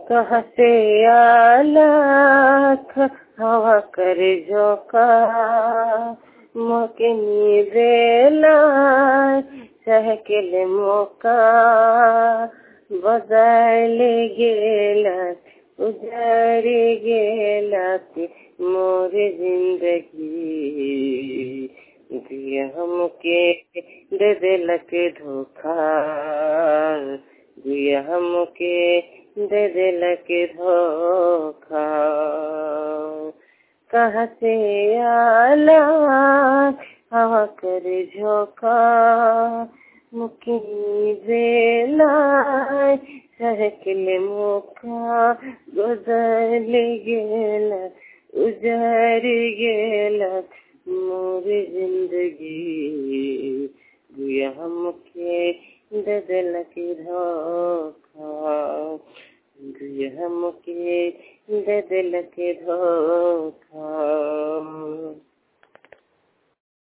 कहाँ से आलाख हवा कर झोंका मोकनी बेला सहकेले मौका बदल गेला उजड़ गेला मोर जिंदगी दिया हमके दे दिलक धोखा दिया हमके दे दिलक धोखा कहाँ से आला हवा कर झोंका मुकनी बेला सहकेले मौका बदल गेला उजड़ गेला मोर जिंदगी दिया हमके दे दिलक धोखा दिया हमके दे दिलक धोखा।